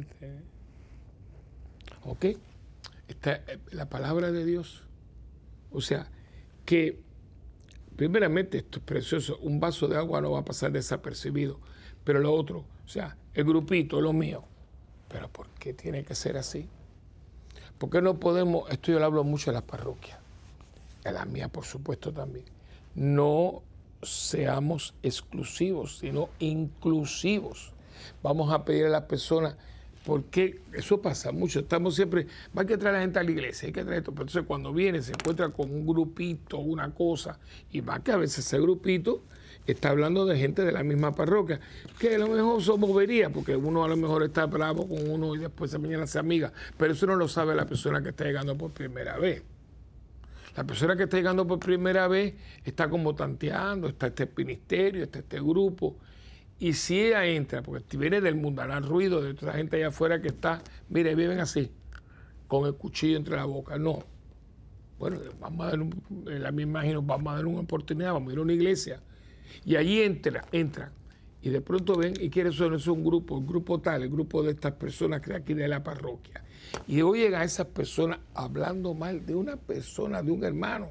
ok, esta la palabra de Dios. O sea, que primeramente esto es precioso, un vaso de agua no va a pasar desapercibido, pero lo otro, o sea, el grupito, lo mío. ¿Pero por qué? que tiene que ser así. ¿Por qué no podemos? Esto yo lo hablo mucho en las parroquias, en la mía por supuesto también. No seamos exclusivos, sino inclusivos. Vamos a pedir a las personas, porque eso pasa mucho, estamos siempre, va a que traer a la gente a la iglesia, hay que traer esto, pero entonces cuando viene se encuentra con un grupito, una cosa, y va que a veces ese grupito está hablando de gente de la misma parroquia, que a lo mejor son boberías, porque uno a lo mejor está bravo con uno y después se mañana se amiga, pero eso no lo sabe la persona que está llegando por primera vez. La persona que está llegando por primera vez está como tanteando, está este ministerio, está este grupo, y si ella entra, porque viene del mundanal ruido de toda la gente allá afuera que está, mire, viven así, con el cuchillo entre la boca, no. Bueno, vamos a dar, un, la misma imagino, vamos a dar una oportunidad, vamos a ir a una iglesia, y allí entra, entran, y de pronto ven, y quieren son, es un grupo, el grupo tal, el grupo de estas personas que aquí de la parroquia, y oyen a esas personas hablando mal de una persona, de un hermano.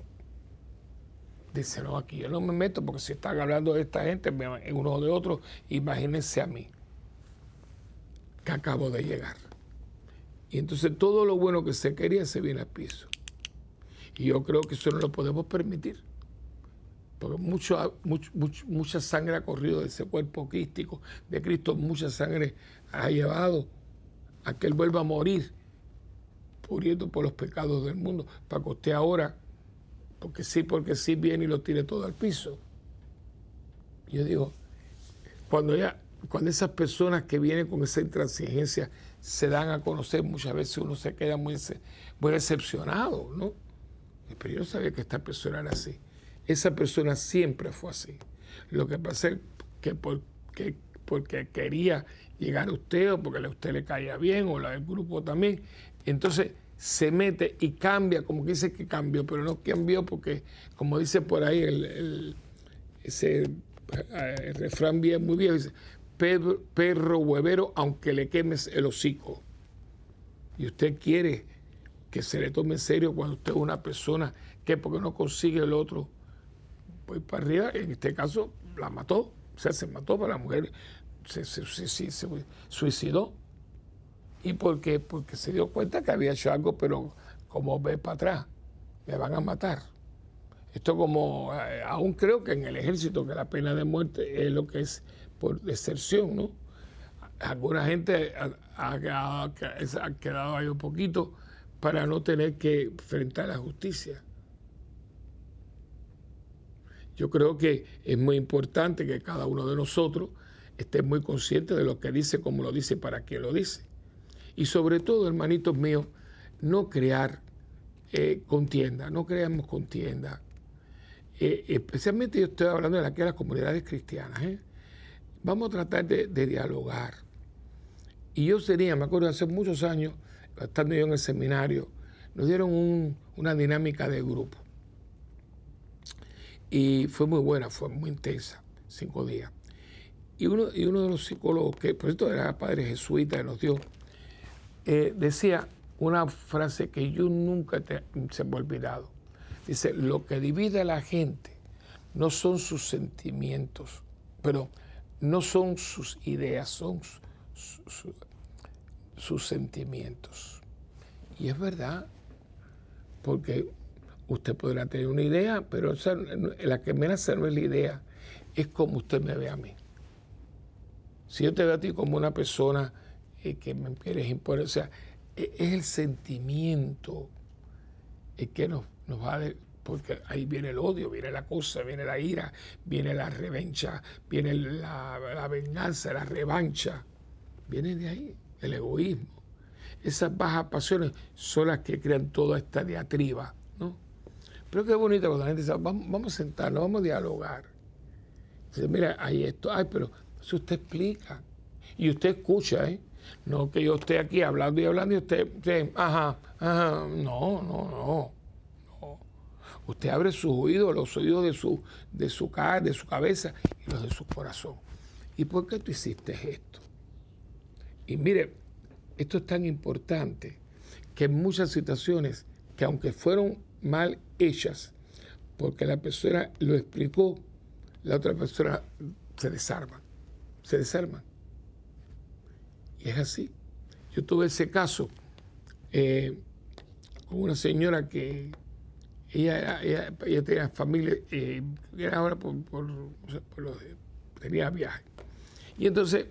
Dice, no, aquí yo no me meto porque si están hablando de esta gente, uno de otro, imagínense a mí, que acabo de llegar. Y entonces todo lo bueno que se quería se viene al piso. Y yo creo que eso no lo podemos permitir. Porque mucho, mucho, mucho, mucha sangre ha corrido de ese cuerpo quístico de Cristo, mucha sangre ha llevado a que Él vuelva a morir, muriendo por los pecados del mundo, para que usted ahora, porque sí, porque sí, viene y lo tire todo al piso. Yo digo, cuando, ya, cuando esas personas que vienen con esa intransigencia se dan a conocer, muchas veces uno se queda muy, muy decepcionado, ¿no? Pero yo sabía que esta persona era así. Esa persona siempre fue así. Lo que pasa es que porque, porque quería llegar a usted o porque a usted le caía bien o al grupo también, entonces se mete y cambia, como que dice que cambió, pero no cambió porque, como dice por ahí el, el, ese el refrán bien muy viejo, dice, perro, perro huevero aunque le quemes el hocico. Y usted quiere que se le tome en serio cuando usted es una persona que porque no consigue el otro, pues para arriba, en este caso la mató, o sea, se mató, para la mujer se, se, se, se, se suicidó. ¿Y por qué? Porque se dio cuenta que había hecho algo, pero como ve para atrás, me van a matar. Esto como, eh, aún creo que en el ejército, que la pena de muerte es lo que es por deserción, ¿no? Alguna gente ha, ha, ha, ha quedado ahí un poquito para no tener que enfrentar la justicia. Yo creo que es muy importante que cada uno de nosotros esté muy consciente de lo que dice, como lo dice, para qué lo dice. Y sobre todo, hermanitos míos, no crear eh, contienda, no creamos contienda. Eh, especialmente yo estoy hablando de aquí de las comunidades cristianas. ¿eh? Vamos a tratar de, de dialogar. Y yo sería, me acuerdo hace muchos años, estando yo en el seminario, nos dieron un, una dinámica de grupo. Y fue muy buena, fue muy intensa, cinco días. Y uno, y uno de los psicólogos, que por cierto era padre jesuita, que nos dio, eh, decía una frase que yo nunca te, se me ha olvidado. Dice, lo que divide a la gente no son sus sentimientos, pero no son sus ideas, son su, su, sus sentimientos. Y es verdad, porque usted podrá tener una idea, pero esa, la que me hace no es la idea, es como usted me ve a mí. Si yo te veo a ti como una persona eh, que me quieres imponer, o sea, es, es el sentimiento el que nos, nos va a... De, porque ahí viene el odio, viene la cosa, viene la ira, viene la revancha, viene la, la venganza, la revancha. Viene de ahí, el egoísmo. Esas bajas pasiones son las que crean toda esta diatriba, ¿no? Pero qué bonito cuando la gente dice, vamos, vamos a sentarnos, vamos a dialogar. Dice, mira, hay esto, ay, pero si usted explica y usted escucha, ¿eh? No que yo esté aquí hablando y hablando y usted, usted ajá, ajá, no, no, no, no. Usted abre sus oídos, los oídos de su, de su cara, de su cabeza y los de su corazón. ¿Y por qué tú hiciste esto? Y mire, esto es tan importante que en muchas situaciones que aunque fueron mal hechas, porque la persona lo explicó, la otra persona se desarma, se desarma. Y es así. Yo tuve ese caso eh, con una señora que ella, era, ella, ella tenía familia, eh, era ahora por, por, o sea, por los, tenía viaje. Y entonces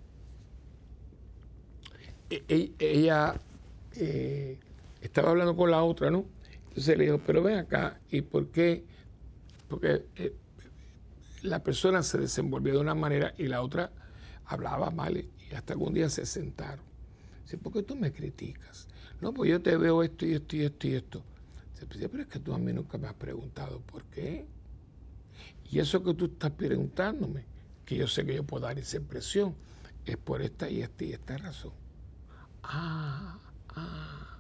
e, ella eh, estaba hablando con la otra, ¿no? Entonces le dijo, pero ven acá, ¿y por qué? Porque eh, la persona se desenvolvió de una manera y la otra hablaba mal y hasta algún día se sentaron. Dice, ¿por qué tú me criticas? No, pues yo te veo esto y esto y esto y esto. Dice, pero es que tú a mí nunca me has preguntado por qué. Y eso que tú estás preguntándome, que yo sé que yo puedo dar esa impresión, es por esta y esta y esta razón. Ah, ah.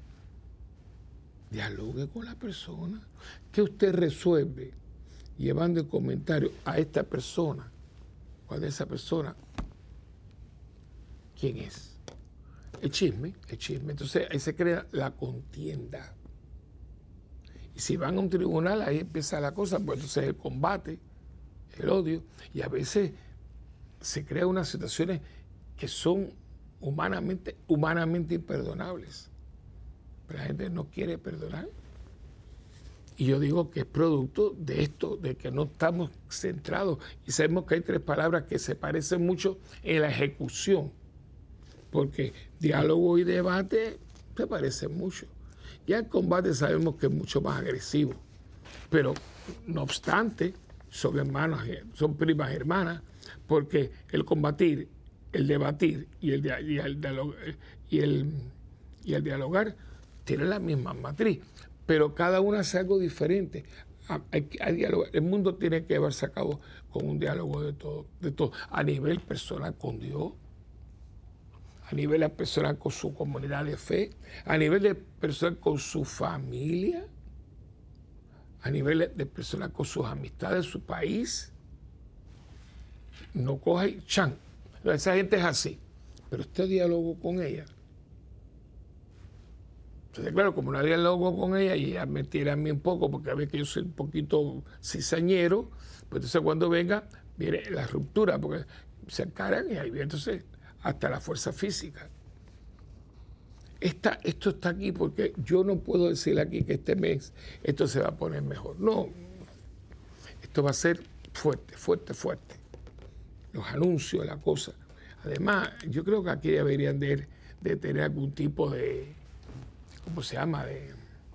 Dialogue con la persona. ¿Qué usted resuelve llevando el comentario a esta persona? ¿Cuál es esa persona? ¿Quién es? El chisme, el chisme. Entonces ahí se crea la contienda. Y si van a un tribunal, ahí empieza la cosa, pues entonces el combate, el odio, y a veces se crean unas situaciones que son humanamente, humanamente imperdonables. Pero la gente no quiere perdonar. Y yo digo que es producto de esto, de que no estamos centrados. Y sabemos que hay tres palabras que se parecen mucho en la ejecución. Porque diálogo y debate se parecen mucho. Ya el combate sabemos que es mucho más agresivo. Pero, no obstante, son hermanos, son primas hermanas, porque el combatir, el debatir y el, y el, y el, y el dialogar tienen la misma matriz, pero cada una hace algo diferente. Hay, hay diálogo. El mundo tiene que llevarse a cabo con un diálogo de todo, de todo, a nivel personal con Dios, a nivel personal con su comunidad de fe, a nivel de personal con su familia, a nivel de personal con sus amistades, su país. No coge y chan. Esa gente es así. Pero este diálogo con ella. Entonces, claro, como no diálogo con ella y ella me tira a mí un poco porque ve que yo soy un poquito cizañero, pues entonces cuando venga, viene la ruptura, porque se encaran y ahí viene entonces hasta la fuerza física. Esta, esto está aquí porque yo no puedo decir aquí que este mes esto se va a poner mejor. No, esto va a ser fuerte, fuerte, fuerte. Los anuncios, la cosa. Además, yo creo que aquí deberían de, de tener algún tipo de, ¿cómo se llama? De,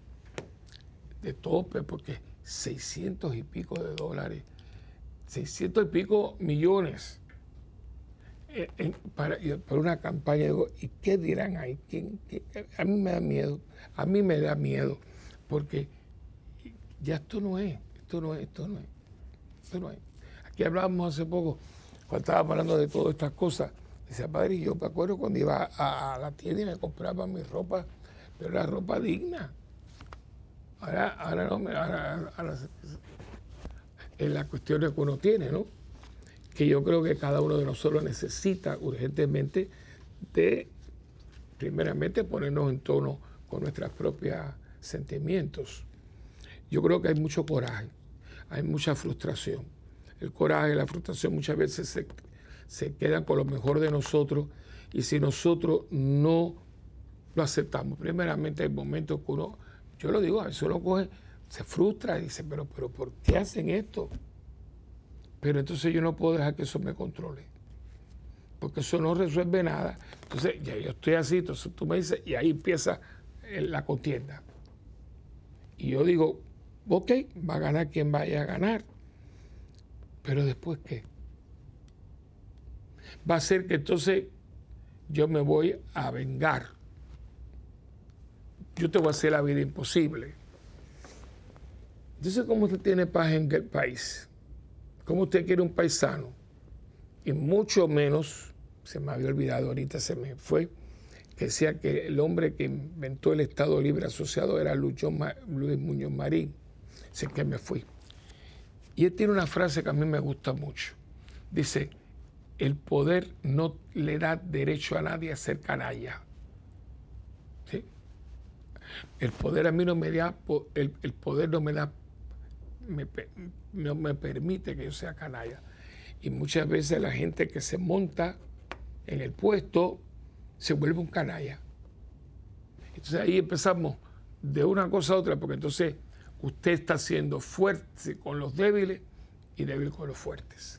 de tope, porque seiscientos y pico de dólares, seiscientos y pico millones en, en, para, para una campaña. Digo, ¿y qué dirán ahí? ¿Quién, quién? A mí me da miedo, a mí me da miedo, porque ya esto no es, esto no es, esto no es, esto no es. Aquí hablábamos hace poco, cuando estábamos hablando de todas estas cosas, decía, padre, yo me acuerdo cuando iba a, a la tienda y me compraba mi ropa, pero era ropa digna. Ahora, ahora no, ahora, ahora es la cuestión que uno tiene, ¿no? Que yo creo que cada uno de nosotros necesita urgentemente de, primeramente, ponernos en tono con nuestros propios sentimientos. Yo creo que hay mucho coraje, hay mucha frustración. El coraje y la frustración muchas veces se, se quedan con lo mejor de nosotros y si nosotros no lo aceptamos, primeramente hay momentos que uno, yo lo digo, a veces uno coge, se frustra y dice, pero, pero ¿por qué hacen esto? Pero entonces yo no puedo dejar que eso me controle, porque eso no resuelve nada. Entonces ya yo estoy así, entonces tú me dices, y ahí empieza la contienda. Y yo digo, ok, va a ganar quien vaya a ganar. Pero después, ¿qué? Va a ser que entonces yo me voy a vengar. Yo te voy a hacer la vida imposible. Entonces, ¿cómo usted tiene paz en el país? ¿Cómo usted quiere un país sano? Y mucho menos, se me había olvidado ahorita, se me fue, que decía que el hombre que inventó el Estado Libre Asociado era Luis Muñoz Marín. Sé que me fui. Y él tiene una frase que a mí me gusta mucho. Dice, el poder no le da derecho a nadie a ser canalla. ¿Sí? El poder a mí no me da, el, el poder no me da, me, no me permite que yo sea canalla. Y muchas veces la gente que se monta en el puesto se vuelve un canalla. Entonces ahí empezamos de una cosa a otra, porque entonces usted está siendo fuerte con los débiles y débil con los fuertes.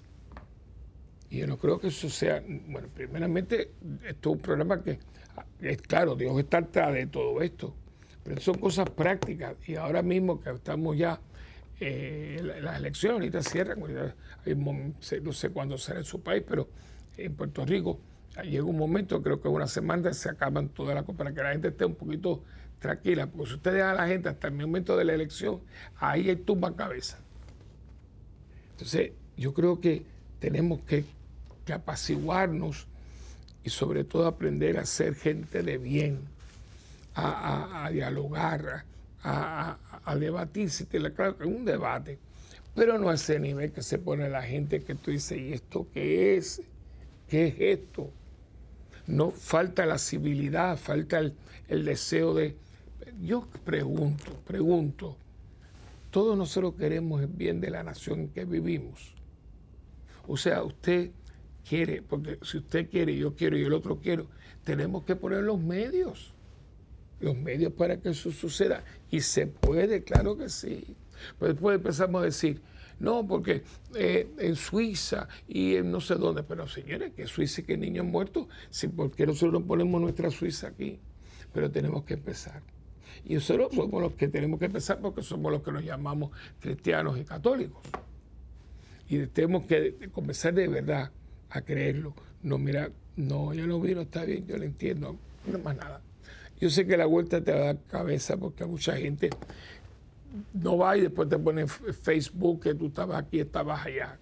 Y yo no creo que eso sea, bueno, primeramente, esto es un problema que, es claro, Dios está atrás de todo esto, pero son cosas prácticas. Y ahora mismo que estamos ya, eh, las elecciones ahorita cierran, hay, no sé cuándo será en su país, pero en Puerto Rico llega un momento, creo que una semana se acaban todas las cosas, para que la gente esté un poquito tranquila, porque si usted deja a la gente hasta el momento de la elección, ahí hay tumba cabeza. Entonces, yo creo que tenemos que, que apaciguarnos y sobre todo aprender a ser gente de bien, a, a, a dialogar, a, a, a debatir, si te la claro que es un debate, pero no a ese nivel que se pone la gente que tú dices, ¿y esto qué es? ¿Qué es esto? No, falta la civilidad, falta el, el deseo de... Yo pregunto, pregunto, todos nosotros queremos el bien de la nación en que vivimos. O sea, usted quiere, porque si usted quiere, yo quiero y el otro quiero, tenemos que poner los medios, los medios para que eso suceda. Y se puede, claro que sí. Pero después empezamos a decir, no, porque eh, en Suiza y en no sé dónde, pero señores, que Suiza y que niños muertos, sí, porque nosotros no ponemos nuestra Suiza aquí, pero tenemos que empezar. Y nosotros somos los que tenemos que empezar porque somos los que nos llamamos cristianos y católicos. Y tenemos que comenzar de verdad a creerlo. No, mira, no, yo no vino, está bien, yo lo entiendo, no más nada. Yo sé que la vuelta te va a dar cabeza porque a mucha gente no va y después te pone en Facebook que tú estabas aquí, estabas allá.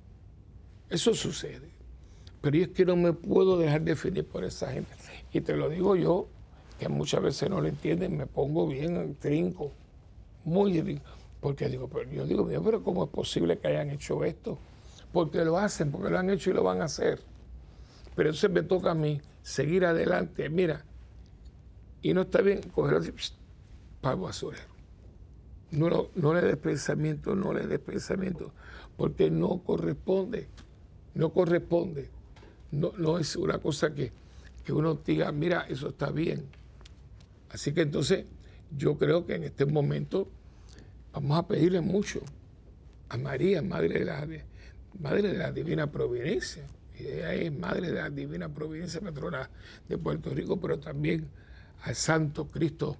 Eso sucede. Pero yo es que no me puedo dejar definir por esa gente. Y te lo digo yo, que muchas veces no lo entienden, me pongo bien trinco, muy trinco. Porque digo, pero yo digo, mira, pero ¿cómo es posible que hayan hecho esto? Porque lo hacen, porque lo han hecho y lo van a hacer. Pero entonces me toca a mí seguir adelante. Mira, y no está bien cogerlo así, para el basurero. No, no, no le des pensamiento, no le des pensamiento, porque no corresponde, no corresponde. No, no es una cosa que, que uno diga, mira, eso está bien. Así que entonces yo creo que en este momento vamos a pedirle mucho a María, Madre de la, Madre de la Divina Providencia. Ella es Madre de la Divina Providencia, patrona de Puerto Rico, pero también al Santo Cristo,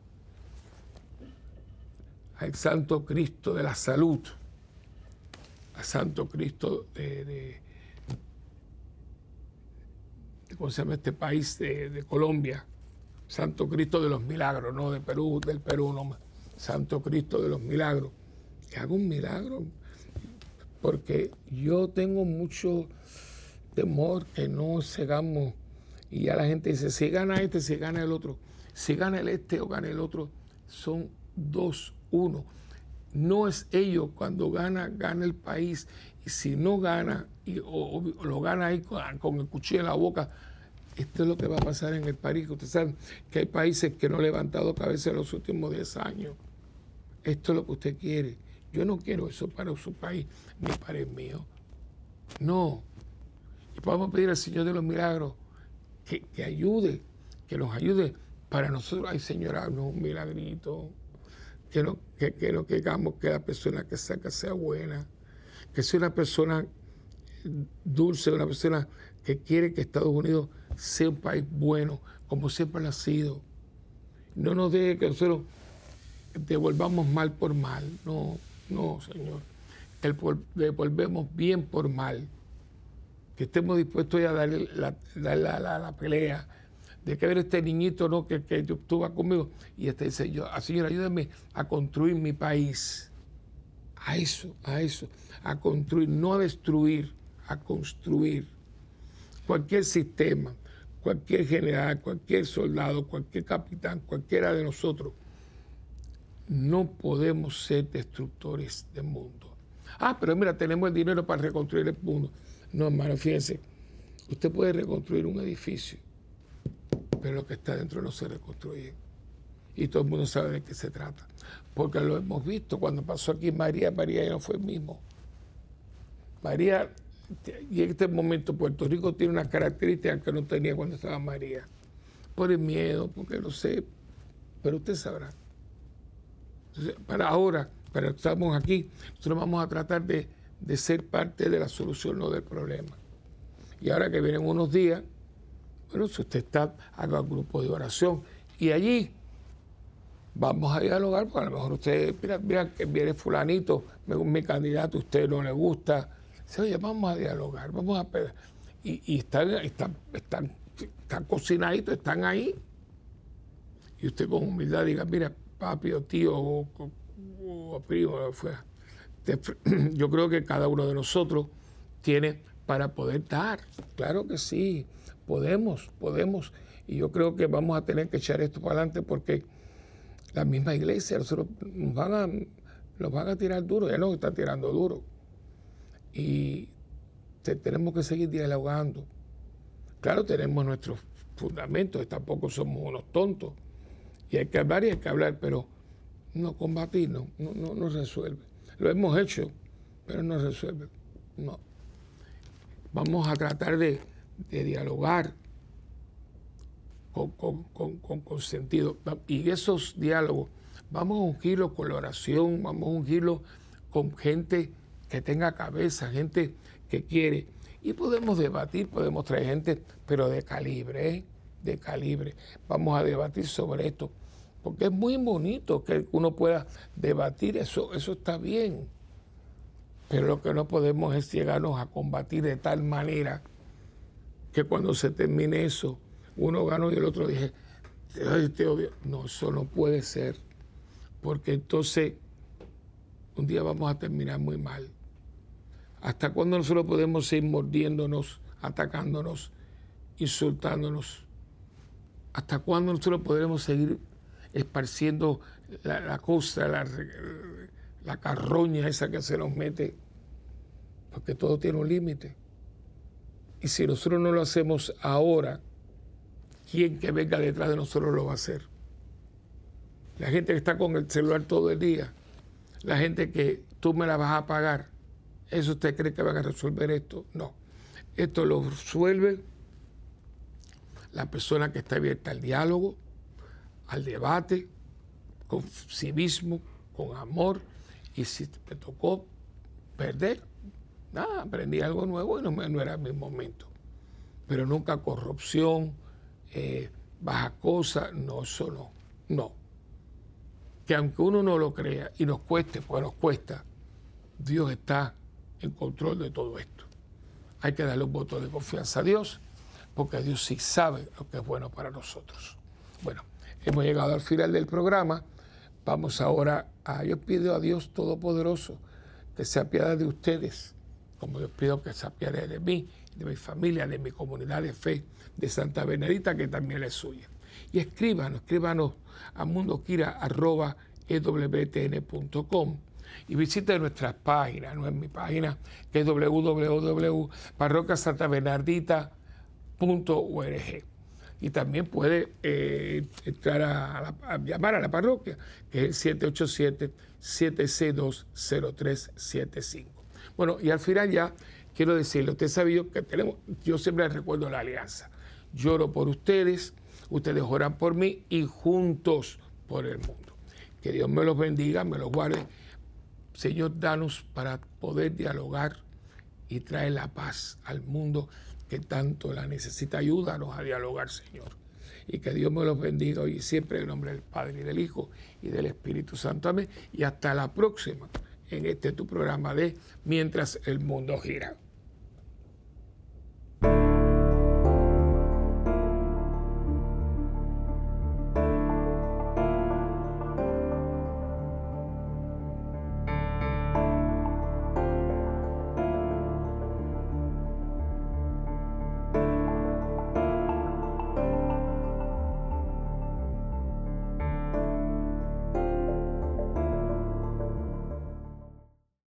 al Santo Cristo de la Salud, al Santo Cristo de, de, de ¿cómo se llama este país? De, de Colombia, Santo Cristo de los Milagros, no de Perú, del Perú nomás, Santo Cristo de los Milagros, que haga un milagro, porque yo tengo mucho temor que no sigamos, y ya la gente dice, si gana este, si gana el otro, si gana el este o gana el otro, son dos, uno. No es ellos, cuando gana, gana el país, y si no gana, y, o, o lo gana ahí con, con el cuchillo en la boca, esto es lo que va a pasar en el país. Ustedes saben que hay países que no han levantado cabeza en los últimos diez años. Esto es lo que usted quiere. Yo no quiero eso para su país, ni para el mío. No. Y vamos a pedir al Señor de los Milagros que, que ayude, que nos ayude para nosotros. Ay, Señor, haznos un milagrito. Que no, que, que no queramos que la persona que saca sea buena. Que sea una persona dulce, una persona que quiere que Estados Unidos sea un país bueno, como siempre lo ha sido. No nos deje que nosotros devolvamos mal por mal. No, no, Señor. El, devolvemos bien por mal. Que estemos dispuestos a darle la, la, la, la, la pelea. De que ver este niñito, ¿no? Que, que tú vas conmigo. Y este dice, yo, Señor, ayúdame a construir mi país. A eso, a eso. A construir, no a destruir, a construir. Cualquier sistema, cualquier general, cualquier soldado, cualquier capitán, cualquiera de nosotros, no podemos ser destructores del mundo. Ah, pero mira, tenemos el dinero para reconstruir el mundo. No, hermano, fíjense, usted puede reconstruir un edificio, pero lo que está dentro no se reconstruye. Y todo el mundo sabe de qué se trata. Porque lo hemos visto cuando pasó aquí María, María ya no fue el mismo. María, y en este momento Puerto Rico tiene unas características que no tenía cuando estaba María. por el miedo, porque no sé, pero usted sabrá. Entonces, para ahora, para que estamos aquí, nosotros vamos a tratar de, de ser parte de la solución, no del problema. Y ahora que vienen unos días, bueno, si usted está, haga un grupo de oración y allí vamos a dialogar, porque a lo mejor usted, mira, mira que viene fulanito, mi candidato, a usted no le gusta. Dice, oye, vamos a dialogar, vamos a pedir. Y, y están, están, están, están cocinaditos, están ahí. Y usted con humildad diga, mira, papi o tío o, o, o primo, lo que fuera. Yo creo que cada uno de nosotros tiene para poder dar. Claro que sí, podemos, podemos. Y yo creo que vamos a tener que echar esto para adelante porque la misma iglesia, nosotros nos van a, nos van a tirar duro, ya nos está tirando duro. Y te, tenemos que seguir dialogando. Claro, tenemos nuestros fundamentos, tampoco somos unos tontos. Y hay que hablar y hay que hablar, pero no combatir, no, no, no, no resuelve. Lo hemos hecho, pero no resuelve. No. Vamos a tratar de, de dialogar con, con, con, con, con sentido. Y esos diálogos, vamos a ungirlos con la oración, vamos a ungirlos con gente que tenga cabeza, gente que quiere. Y podemos debatir, podemos traer gente, pero de calibre, ¿eh? de calibre. Vamos a debatir sobre esto, porque es muy bonito que uno pueda debatir, eso, eso está bien. Pero lo que no podemos es llegarnos a combatir de tal manera que cuando se termine eso, uno ganó y el otro dije, ay, te odio. No, eso no puede ser, porque entonces un día vamos a terminar muy mal. ¿Hasta cuándo nosotros podemos seguir mordiéndonos, atacándonos, insultándonos? ¿Hasta cuándo nosotros podremos seguir esparciendo la, la cosa, la, la carroña esa que se nos mete? Porque todo tiene un límite. Y si nosotros no lo hacemos ahora, ¿quién que venga detrás de nosotros lo va a hacer? La gente que está con el celular todo el día, la gente que tú me la vas a pagar, ¿eso usted cree que van a resolver esto? No. Esto lo resuelve la persona que está abierta al diálogo, al debate, con civismo, con amor. Y si me tocó perder, nada, aprendí algo nuevo y no, no era mi momento. Pero nunca corrupción, eh, baja cosa, no, eso no, no. Que aunque uno no lo crea y nos cueste, pues nos cuesta, Dios está en control de todo esto. Hay que darle un voto de confianza a Dios, porque Dios sí sabe lo que es bueno para nosotros. Bueno, hemos llegado al final del programa. Vamos ahora a, yo pido a Dios Todopoderoso que se apiade de ustedes, como yo pido que se apiade de mí, de mi familia, de mi comunidad de fe, de Santa Bernardita, que también es suya. Y escríbanos, escríbanos a mundoquira arroba e w t n punto com. Y visite nuestras páginas, no es mi página, que es doble u doble u doble u punto parroquia santa bernardita punto org. Y también puede eh, entrar a, a, a llamar a la parroquia, que es el siete ocho siete, siete seis dos, cero tres siete cinco. Bueno, y al final ya quiero decirle, usted sabe que tenemos, yo siempre les recuerdo la alianza. Lloro por ustedes, ustedes oran por mí y juntos por el mundo. Que Dios me los bendiga, me los guarde. Señor, danos para poder dialogar y traer la paz al mundo que tanto la necesita. Ayúdanos a dialogar, Señor. Y que Dios me los bendiga hoy y siempre en nombre del Padre y del Hijo y del Espíritu Santo. Amén. Y hasta la próxima en este tu programa de Mientras el Mundo Gira.